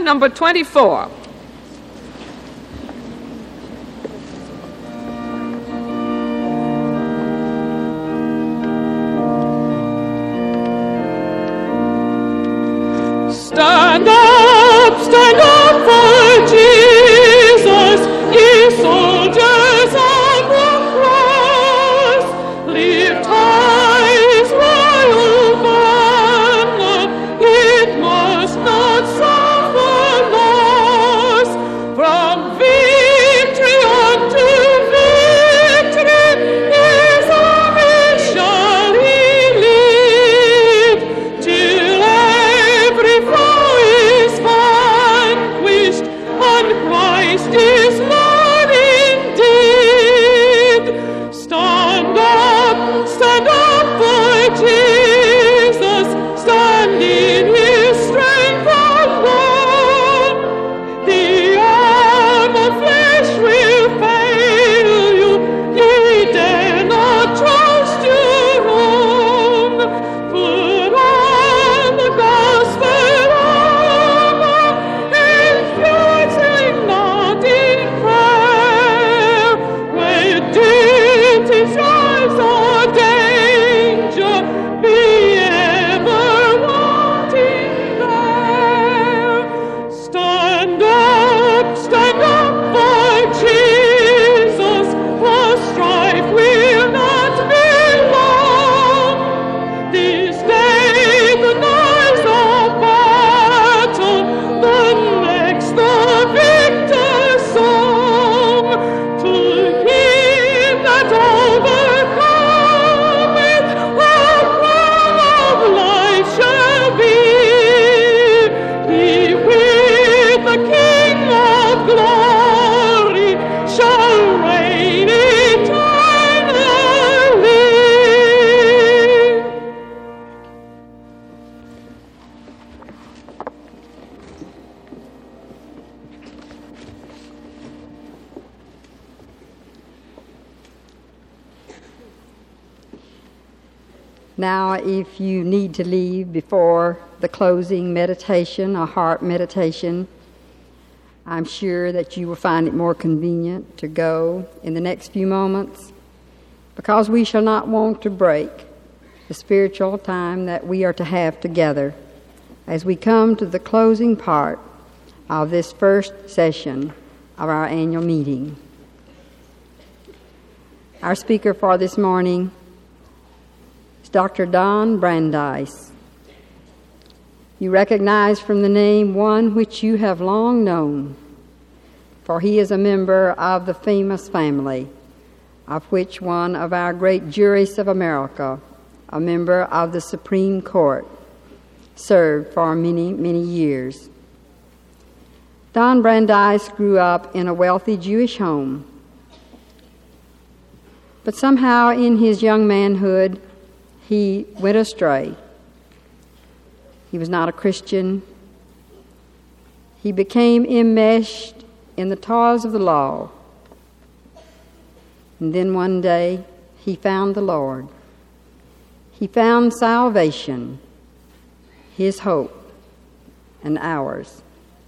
number 24. Stand up for Jesus, ye soldiers of the cross. Lift high his royal banner, it must not suffer loss. From victory unto victory, his army shall he lead, till every foe is vanquished, and Christ is Lord indeed. Stand up for Jesus, stand in his strength alone. The arm of flesh will fail you, ye dare not trust your own. Put on the gospel armor, infusing not in prayer, where duty's rise or danger, be ever wanting there. Stand up for Jesus, for strife will not be long. This day the noise of battle, the next the victor's song. To him that overcometh, a crown of life shall be. He with the King of glory shall reign eternally. Now, if you need to leave before the closing meditation, a heart meditation, I'm sure that you will find it more convenient to go in the next few moments, because we shall not want to break the spiritual time that we are to have together as we come to the closing part of this first session of our annual meeting. Our speaker for this morning is Dr. Don Brandeis. You recognize from the name one which you have long known, for he is a member of the famous family, of which one of our great jurists of America, a member of the Supreme Court, served for many, many years. Don Brandeis grew up in a wealthy Jewish home, but somehow in his young manhood he went astray. He was not a Christian. He became enmeshed in the toils of the law. And then one day he found the Lord. He found salvation, his hope, and ours.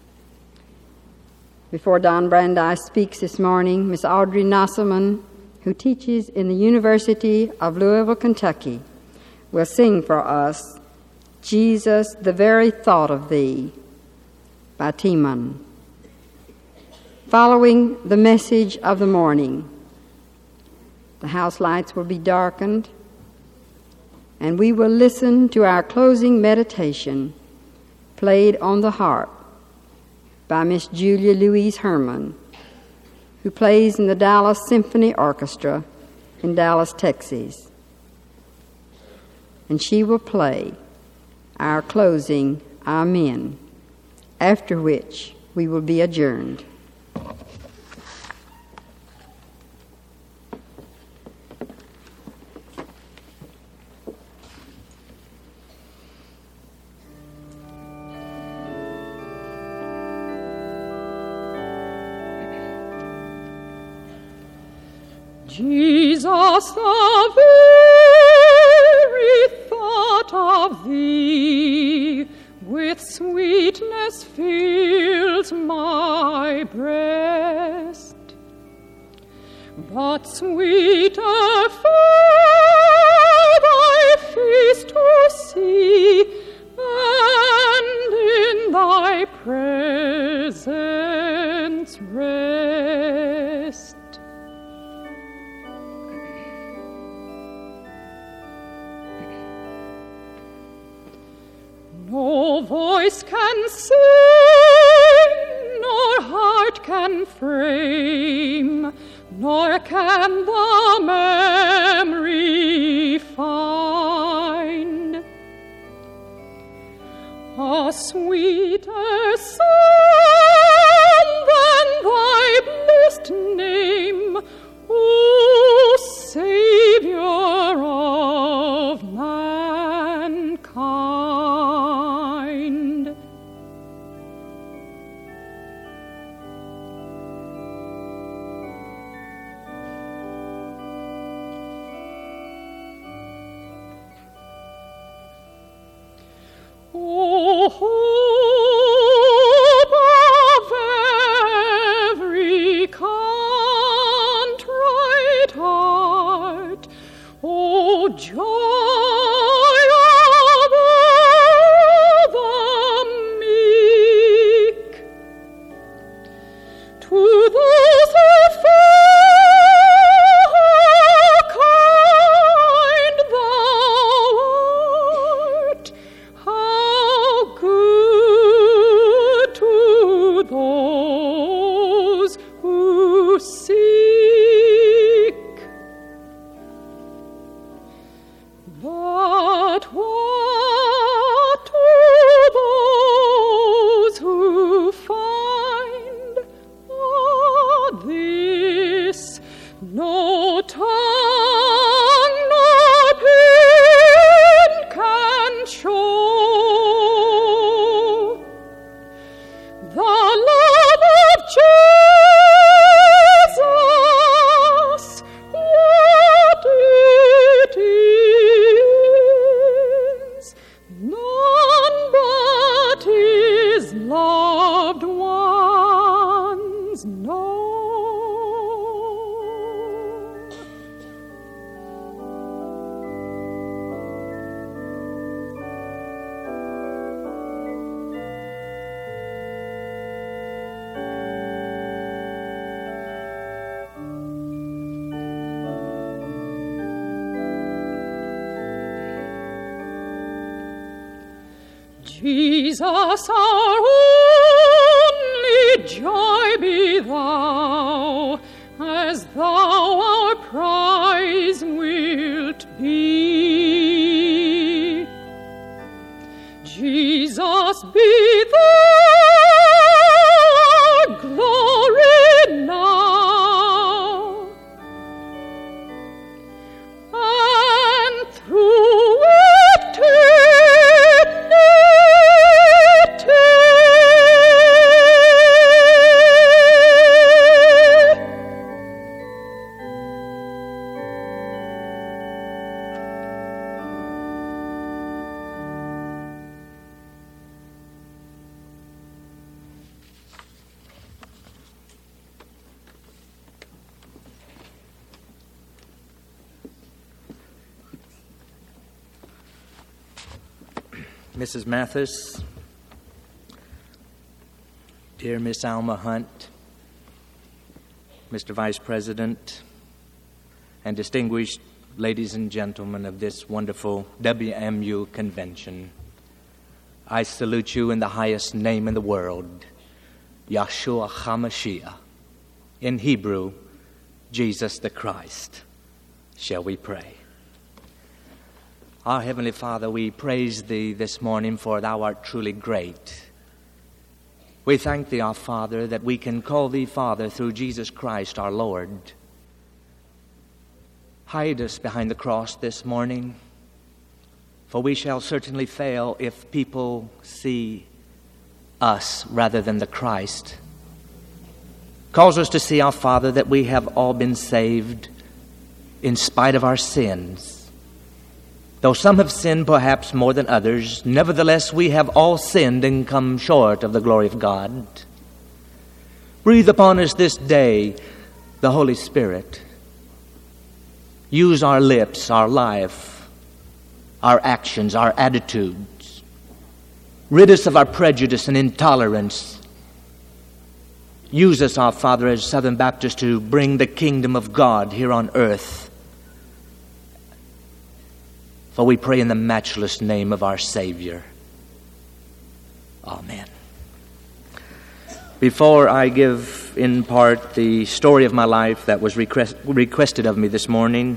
Before Don Brandeis speaks this morning, Miss Audrey Nosselman, who teaches in the University of Louisville, Kentucky, will sing for us Jesus, the Very Thought of Thee by Timon. Following the message of the morning, the house lights will be darkened, and we will listen to our closing meditation played on the harp by Miss Julia Louise Herman, who plays in the Dallas Symphony Orchestra in Dallas, Texas. And she will play our closing Amen, after which we will be adjourned. Jesus, the very thought of thee will with sweetness fills my breast. But sweeter far thy face to see, and in thy presence rest. No voice can sing, nor heart can frame, nor can the memory find a sweeter sound than thy blessed name, O Savior of mankind. O hope of every contrite heart, O joy of all the meek, to those who fear how kind thou art, how good to those who seek. But what to those who find this no tongue nor pen can show? The love of Jesus, what it is, none but his loved ones know. Jesus, our only joy, be thou, as thou our prize wilt be. Jesus, be thou our glory now, and through Mrs. Mathis, dear Miss Alma Hunt, Mr. Vice President, and distinguished ladies and gentlemen of this wonderful WMU convention, I salute you in the highest name in the world, Yahshua HaMashiach, in Hebrew, Jesus the Christ. Shall we pray? Our Heavenly Father, we praise Thee this morning, for Thou art truly great. We thank Thee, our Father, that we can call Thee Father through Jesus Christ our Lord. Hide us behind the cross this morning, for we shall certainly fail if people see us rather than the Christ. Cause us to see, our Father, that we have all been saved in spite of our sins. Though some have sinned perhaps more than others, nevertheless we have all sinned and come short of the glory of God. Breathe upon us this day the Holy Spirit. Use our lips, our life, our actions, our attitudes. Rid us of our prejudice and intolerance. Use us, our Father, as Southern Baptists to bring the kingdom of God here on earth. For we pray in the matchless name of our Savior. Amen. Before I give in part the story of my life that was requested of me this morning,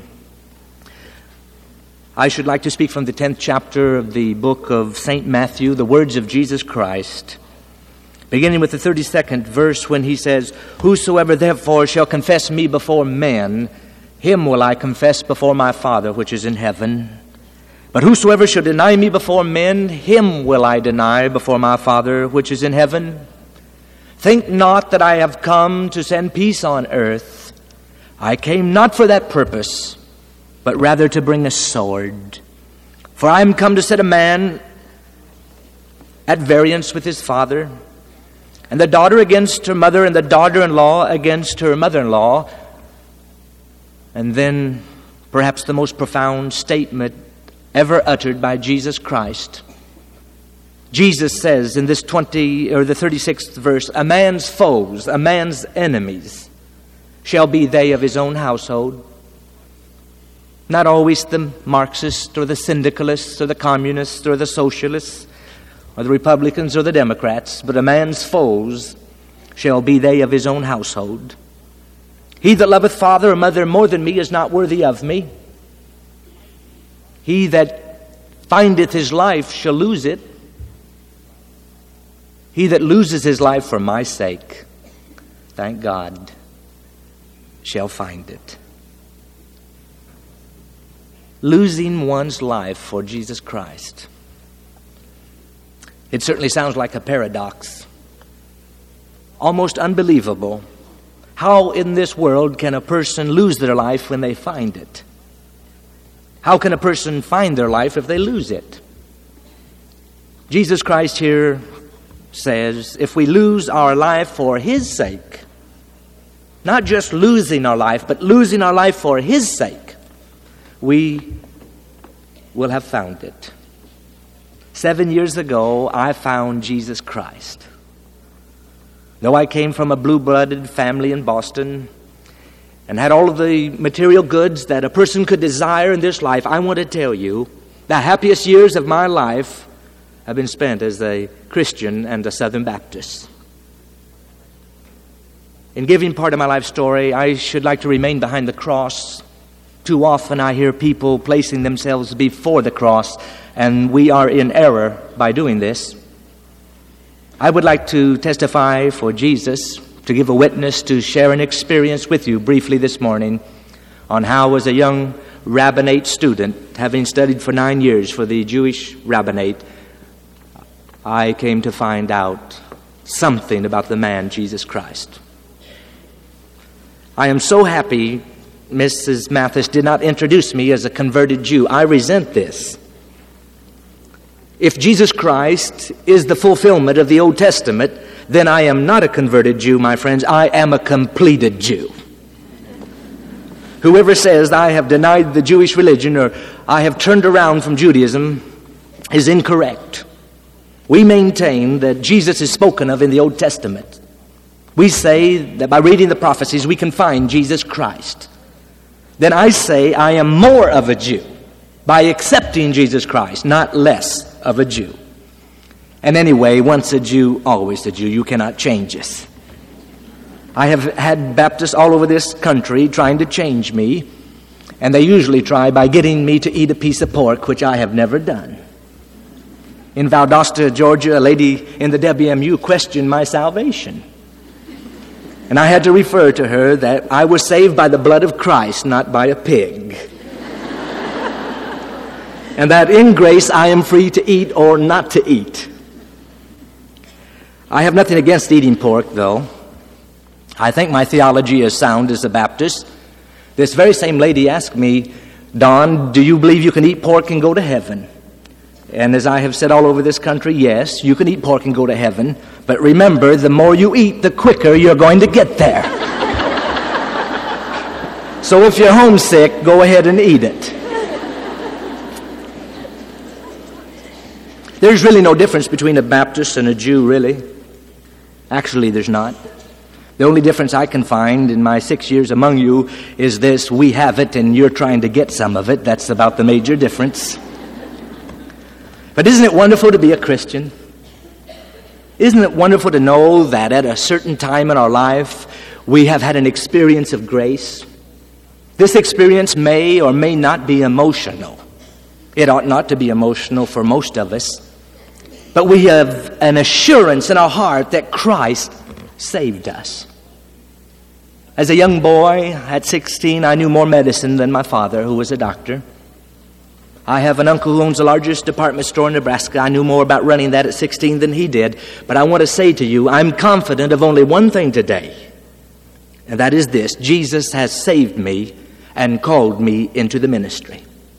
I should like to speak from the 10th chapter of the book of St. Matthew, the words of Jesus Christ, beginning with the 32nd verse when he says, "Whosoever therefore shall confess me before men, him will I confess before my Father which is in heaven. But whosoever shall deny me before men, him will I deny before my Father which is in heaven. Think not that I have come to send peace on earth. I came not for that purpose, but rather to bring a sword. For I am come to set a man at variance with his father, and the daughter against her mother, and the daughter-in-law against her mother-in-law." And then perhaps the most profound statement ever uttered by Jesus Christ. Jesus says in this the 36th verse, "A man's foes, a man's enemies, shall be they of his own household." Not always the Marxists or the syndicalists or the communists or the socialists or the Republicans or the Democrats, but a man's foes shall be they of his own household. "He that loveth father or mother more than me is not worthy of me. He that findeth his life shall lose it. He that loses his life for my sake, thank God, shall find it." Losing one's life for Jesus Christ. It certainly sounds like a paradox. Almost unbelievable. How in this world can a person lose their life when they find it? How can a person find their life if they lose it? Jesus Christ here says, if we lose our life for His sake, not just losing our life, but losing our life for His sake, we will have found it. 7 years ago, I found Jesus Christ. Though I came from a blue-blooded family in Boston and had all of the material goods that a person could desire in this life, I want to tell you, the happiest years of my life have been spent as a Christian and a Southern Baptist. In giving part of my life story, I should like to remain behind the cross. Too often I hear people placing themselves before the cross, and we are in error by doing this. I would like to testify for Jesus, to give a witness, to share an experience with you briefly this morning on how, as a young rabbinate student, having studied for 9 years for the Jewish rabbinate, I came to find out something about the man Jesus Christ. I am so happy Mrs. Mathis did not introduce me as a converted Jew. I resent this. If Jesus Christ is the fulfillment of the Old Testament, then I am not a converted Jew, my friends. I am a completed Jew. Whoever says I have denied the Jewish religion or I have turned around from Judaism is incorrect. We maintain that Jesus is spoken of in the Old Testament. We say that by reading the prophecies we can find Jesus Christ. Then I say I am more of a Jew by accepting Jesus Christ, not less of a Jew. And anyway, once a Jew, always a Jew. You cannot change us. I have had Baptists all over this country trying to change me, and they usually try by getting me to eat a piece of pork, which I have never done. In Valdosta, Georgia, a lady in the WMU questioned my salvation. And I had to refer to her that I was saved by the blood of Christ, not by a pig. And that in grace I am free to eat or not to eat. I have nothing against eating pork, though. I think my theology is sound as a Baptist. This very same lady asked me, Don, do you believe you can eat pork and go to heaven? And as I have said all over this country, yes, you can eat pork and go to heaven. But remember, the more you eat, the quicker you're going to get there. So if you're homesick, go ahead and eat it. There's really no difference between a Baptist and a Jew, really. Actually, there's not. The only difference I can find in my 6 years among you is this: we have it and you're trying to get some of it. That's about the major difference. But isn't it wonderful to be a Christian? Isn't it wonderful to know that at a certain time in our life we have had an experience of grace? This experience may or may not be emotional. It ought not to be emotional for most of us. But we have an assurance in our heart that Christ saved us. As a young boy, at 16, I knew more medicine than my father, who was a doctor. I have an uncle who owns the largest department store in Nebraska. I knew more about running that at 16 than he did. But I want to say to you, I'm confident of only one thing today, and that is this: Jesus has saved me and called me into the ministry.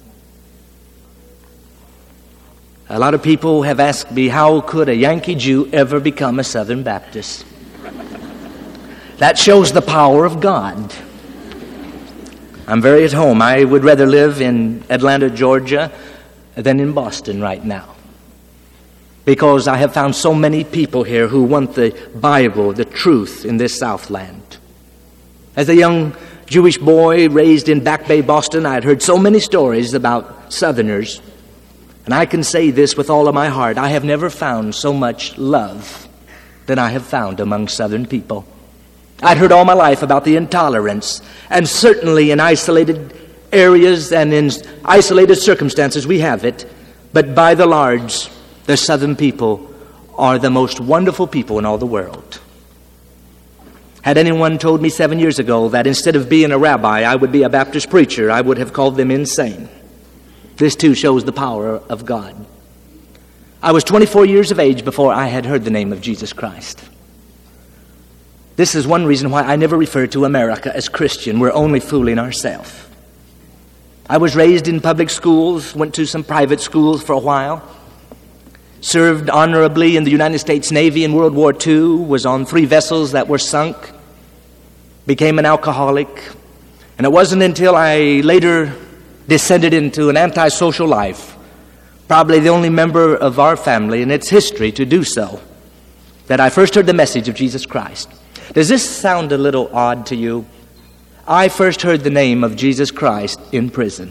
A lot of people have asked me, how could a Yankee Jew ever become a Southern Baptist? That shows the power of God. I'm very at home. I would rather live in Atlanta, Georgia, than in Boston right now, because I have found so many people here who want the Bible, the truth in this Southland. As a young Jewish boy raised in Back Bay, Boston, I had heard so many stories about Southerners. And I can say this with all of my heart: I have never found so much love than I have found among Southern people. I'd heard all my life about the intolerance, and certainly in isolated areas and in isolated circumstances we have it, but by the large, the Southern people are the most wonderful people in all the world. Had anyone told me 7 years ago that instead of being a rabbi, I would be a Baptist preacher, I would have called them insane. This too shows the power of God. I was 24 years of age before I had heard the name of Jesus Christ. This is one reason why I never refer to America as Christian. We're only fooling ourselves. I was raised in public schools, went to some private schools for a while, served honorably in the United States Navy in World War II, was on 3 vessels that were sunk, became an alcoholic, and it wasn't until I later descended into an antisocial life, probably the only member of our family in its history to do so, that I first heard the message of Jesus Christ. Does this sound a little odd to you? I first heard the name of Jesus Christ in prison.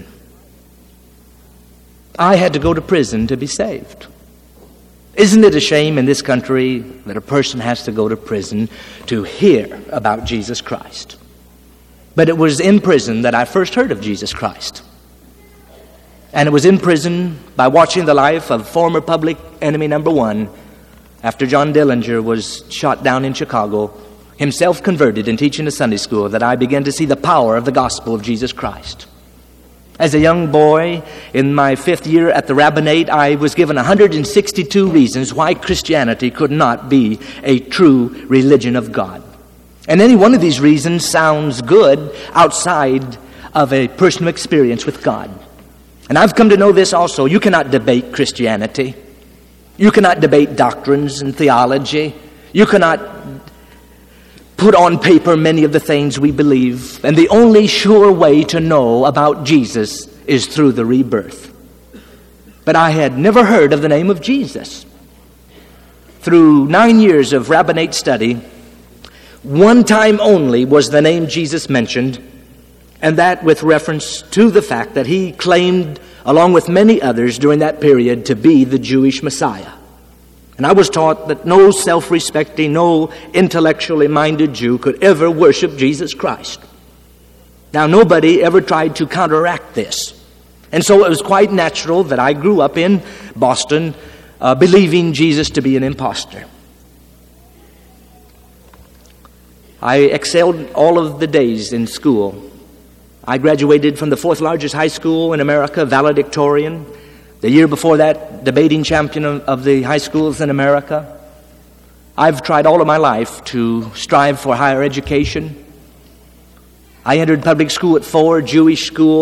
I had to go to prison to be saved. Isn't it a shame in this country that a person has to go to prison to hear about Jesus Christ? But it was in prison that I first heard of Jesus Christ. And it was in prison by watching the life of former public enemy number 1 after John Dillinger was shot down in Chicago, himself converted and teaching a Sunday school, that I began to see the power of the gospel of Jesus Christ. As a young boy, in my 5th year at the rabbinate, I was given 162 reasons why Christianity could not be a true religion of God. And any one of these reasons sounds good outside of a personal experience with God. And I've come to know this also. You cannot debate Christianity. You cannot debate doctrines and theology. You cannot put on paper many of the things we believe. And the only sure way to know about Jesus is through the rebirth. But I had never heard of the name of Jesus. Through 9 years of rabbinate study, one time only was the name Jesus mentioned, and that with reference to the fact that he claimed, along with many others during that period, to be the Jewish Messiah. And I was taught that no self-respecting, no intellectually minded Jew could ever worship Jesus Christ. Now, nobody ever tried to counteract this. And so it was quite natural that I grew up in Boston believing Jesus to be an imposter. I excelled all of the days in school. I graduated from the 4th largest high school in America, valedictorian. The year before that, debating champion of the high schools in America. I've tried all of my life to strive for higher education. I entered public school at 4, Jewish school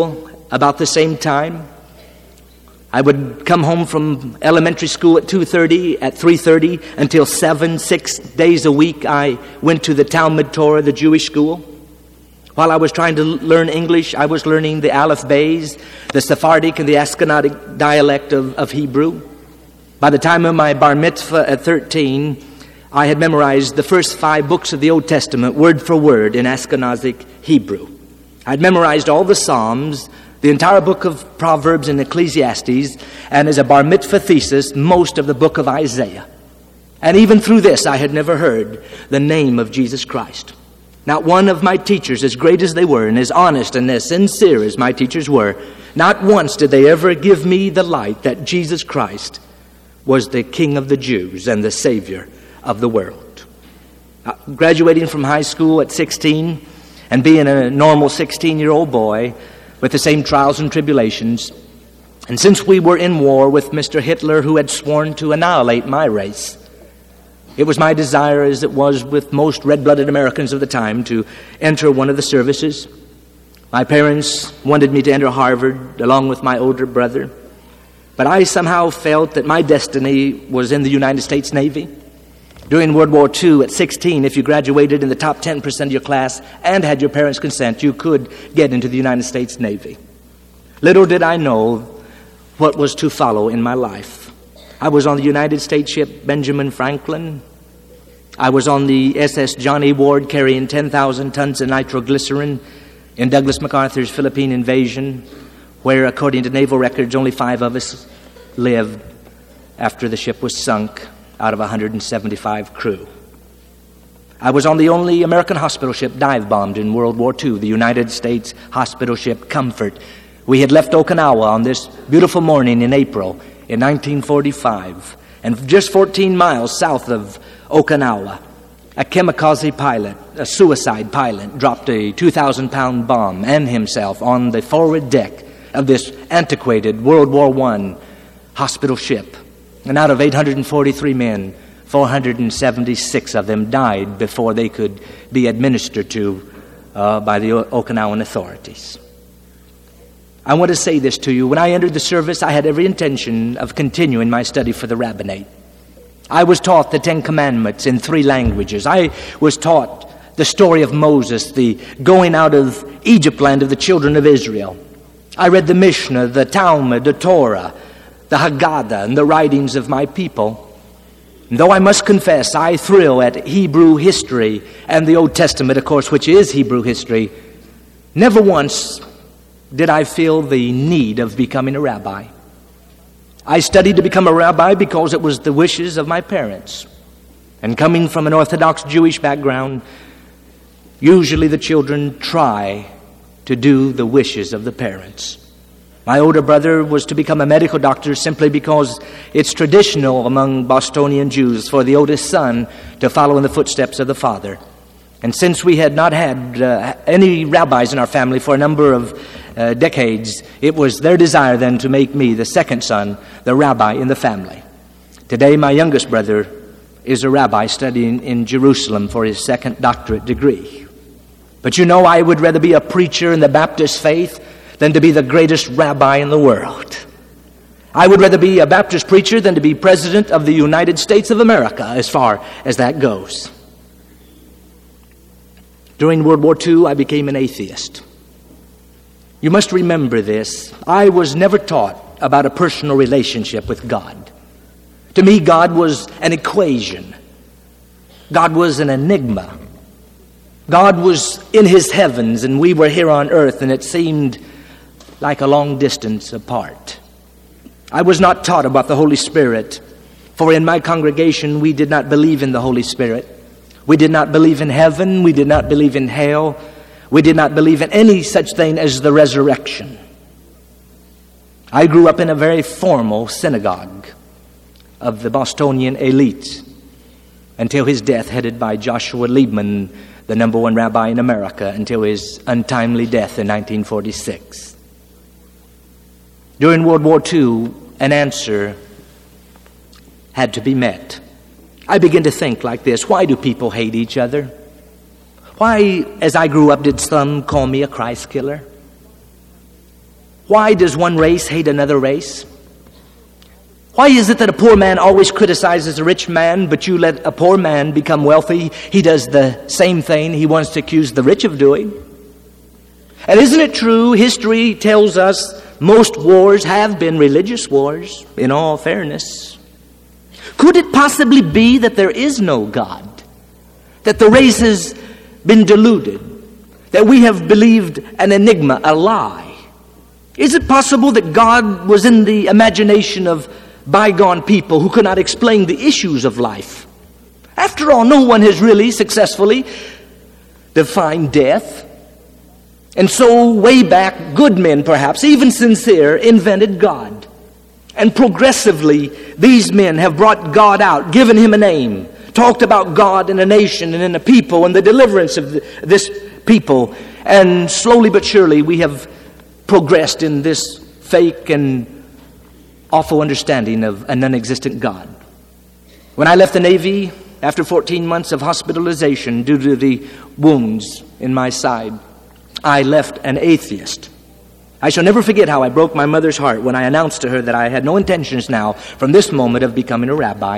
about the same time. I would come home from elementary school at 2:30, at 3:30 until 7, 6 days a week. I went to the Talmud Torah, the Jewish school. While I was trying to learn English, I was learning the Aleph Beis, the Sephardic and the Ashkenazic dialect of Hebrew. By the time of my bar mitzvah at 13, I had memorized the first 5 books of the Old Testament, word for word, in Ashkenazic Hebrew. I'd memorized all the Psalms, the entire book of Proverbs and Ecclesiastes, and as a bar mitzvah thesis, most of the book of Isaiah. And even through this, I had never heard the name of Jesus Christ. Not one of my teachers, as great as they were, and as honest and as sincere as my teachers were, not once did they ever give me the light that Jesus Christ was the King of the Jews and the Savior of the world. Graduating from high school at 16 and being a normal 16-year-old boy with the same trials and tribulations, and since we were in war with Mr. Hitler, who had sworn to annihilate my race, it was my desire, as it was with most red-blooded Americans of the time, to enter one of the services. My parents wanted me to enter Harvard along with my older brother, but I somehow felt that my destiny was in the United States Navy. During World War II, at 16, if you graduated in the top 10% of your class and had your parents' consent, you could get into the United States Navy. Little did I know what was to follow in my life. I was on the United States ship Benjamin Franklin. I was on the SS John A. Ward carrying 10,000 tons of nitroglycerin in Douglas MacArthur's Philippine invasion, where, according to naval records, only 5 of us lived after the ship was sunk out of 175 crew. I was on the only American hospital ship dive-bombed in World War II, the United States hospital ship Comfort. We had left Okinawa on this beautiful morning in April in 1945, and just 14 miles south of Okinawa, a kamikaze pilot, a suicide pilot, dropped a 2,000-pound bomb and himself on the forward deck of this antiquated World War I hospital ship. And out of 843 men, 476 of them died before they could be administered to by the Okinawan authorities. I want to say this to you. When I entered the service, I had every intention of continuing my study for the rabbinate. I was taught the 10 Commandments in 3 languages. I was taught the story of Moses, the going out of Egypt land of the children of Israel. I read the Mishnah, the Talmud, the Torah, the Haggadah, and the writings of my people. And though I must confess, I thrill at Hebrew history and the Old Testament, of course, which is Hebrew history, never once did I feel the need of becoming a rabbi. I studied to become a rabbi because it was the wishes of my parents. And coming from an Orthodox Jewish background, usually the children try to do the wishes of the parents. My older brother was to become a medical doctor simply because it's traditional among Bostonian Jews for the oldest son to follow in the footsteps of the father. And since we had not had any rabbis in our family for a number of decades, it was their desire then to make me, the second son, the rabbi in the family. Today, my youngest brother is a rabbi studying in Jerusalem for his second doctorate degree. But you know, I would rather be a preacher in the Baptist faith than to be the greatest rabbi in the world. I would rather be a Baptist preacher than to be president of the United States of America, as far as that goes. During World War II, I became an atheist. You must remember this. I was never taught about a personal relationship with God. To me, God was an equation. God was an enigma. God was in his heavens, and we were here on earth, and it seemed like a long distance apart. I was not taught about the Holy Spirit, for in my congregation we did not believe in the Holy Spirit. We did not believe in heaven. We did not believe in hell. We did not believe in any such thing as the resurrection. I grew up in a very formal synagogue of the Bostonian elite until his death, headed by Joshua Liebman, the number 1 rabbi in America, until his untimely death in 1946. During World War II, an answer had to be met. I began to think like this: why do people hate each other? Why, as I grew up, did some call me a Christ killer? Why does one race hate another race? Why is it that a poor man always criticizes a rich man, but you let a poor man become wealthy? He does the same thing he wants to accuse the rich of doing. And isn't it true, history tells us most wars have been religious wars, in all fairness. Could it possibly be that there is no God? That the race has been deluded? That we have believed an enigma, a lie? Is it possible that God was in the imagination of bygone people who could not explain the issues of life? After all, no one has really successfully defined death. And so, way back, good men, perhaps, even sincere, invented God. And progressively, these men have brought God out, given him a name, talked about God in a nation and in a people and the deliverance of this people. And slowly but surely, we have progressed in this fake and awful understanding of a non-existent God. When I left the Navy, after 14 months of hospitalization due to the wounds in my side, I left an atheist. I shall never forget how I broke my mother's heart when I announced to her that I had no intentions now, from this moment, of becoming a rabbi.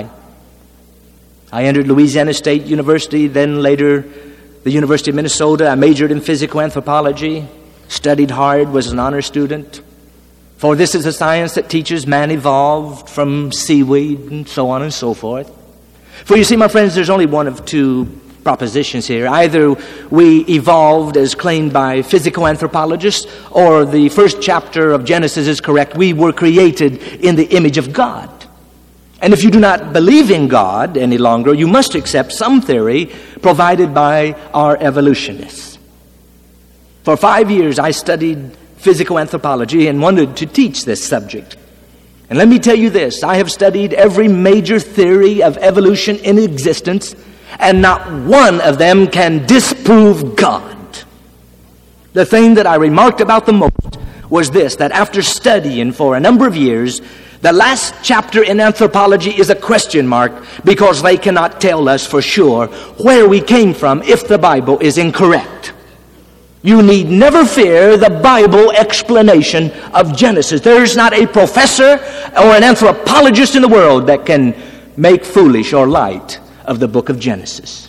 I entered Louisiana State University, then later the University of Minnesota. I majored in physical anthropology, studied hard, was an honor student. For this is a science that teaches man evolved from seaweed and so on and so forth. For you see, my friends, there's only one of two propositions here. Either we evolved as claimed by physical anthropologists, or the first chapter of Genesis is correct. We were created in the image of God. And if you do not believe in God any longer, you must accept some theory provided by our evolutionists. For 5 years, I studied physical anthropology and wanted to teach this subject. And let me tell you this, I have studied every major theory of evolution in existence, and not one of them can disprove God. The thing that I remarked about the most was this, that after studying for a number of years, the last chapter in anthropology is a question mark, because they cannot tell us for sure where we came from if the Bible is incorrect. You need never fear the Bible explanation of Genesis. There's not a professor or an anthropologist in the world that can make foolish or light of the book of Genesis.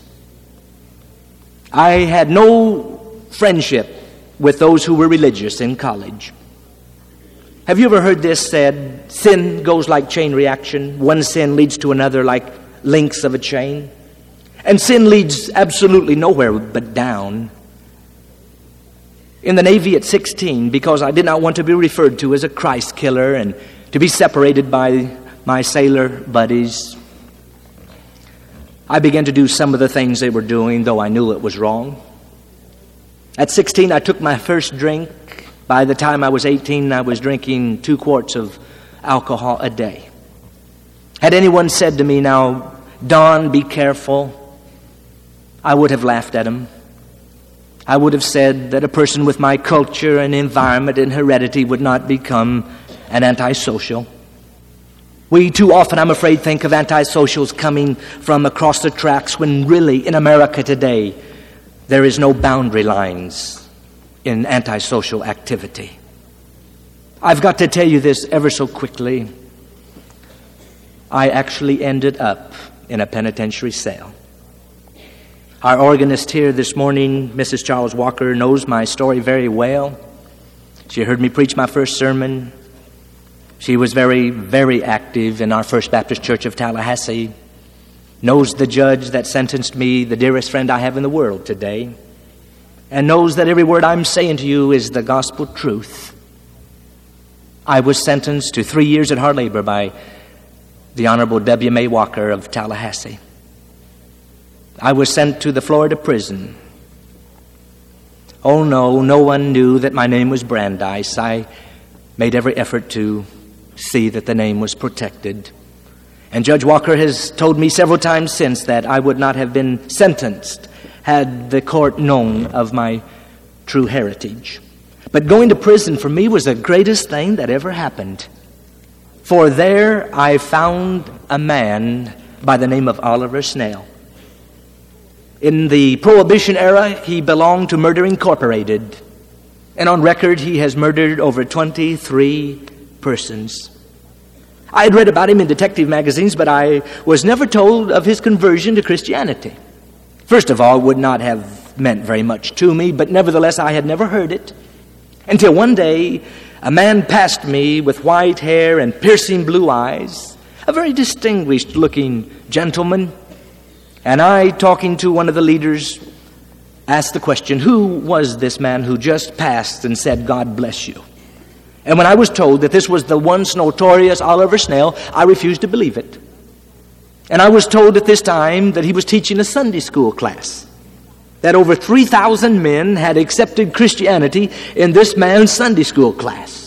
I had no friendship with those who were religious in college. Have you ever heard this said? Sin goes like chain reaction. One sin leads to another like links of a chain. And sin leads absolutely nowhere but down. In the Navy at 16, because I did not want to be referred to as a Christ killer and to be separated by my sailor buddies, I began to do some of the things they were doing, though I knew it was wrong. At 16, I took my first drink. By the time I was 18, I was drinking 2 quarts of alcohol a day. Had anyone said to me, "Now, Don, be careful," I would have laughed at him. I would have said that a person with my culture and environment and heredity would not become an antisocial. We too often, I'm afraid, think of antisocials coming from across the tracks, when really in America today there is no boundary lines in antisocial activity. I've got to tell you this ever so quickly. I actually ended up in a penitentiary cell. Our organist here this morning, Mrs. Charles Walker, knows my story very well. She heard me preach my first sermon. She was very, very active in our First Baptist Church of Tallahassee. Knows the judge that sentenced me, the dearest friend I have in the world today. And knows that every word I'm saying to you is the gospel truth. I was sentenced to 3 years at hard labor by the Honorable W. May Walker of Tallahassee. I was sent to the Florida prison. Oh no, no one knew that my name was Brandeis. I made every effort to see that the name was protected. And Judge Walker has told me several times since that I would not have been sentenced had the court known of my true heritage. But going to prison for me was the greatest thing that ever happened. For there I found a man by the name of Oliver Snell. In the Prohibition era, he belonged to Murder Incorporated. And on record, he has murdered over 23 persons. I had read about him in detective magazines, but I was never told of his conversion to Christianity. First of all, it would not have meant very much to me, but nevertheless, I had never heard it. Until one day, a man passed me with white hair and piercing blue eyes, a very distinguished-looking gentleman. And I, talking to one of the leaders, asked the question, who was this man who just passed and said, "God bless you"? And when I was told that this was the once notorious Oliver Snell, I refused to believe it. And I was told at this time that he was teaching a Sunday school class, that over 3,000 men had accepted Christianity in this man's Sunday school class.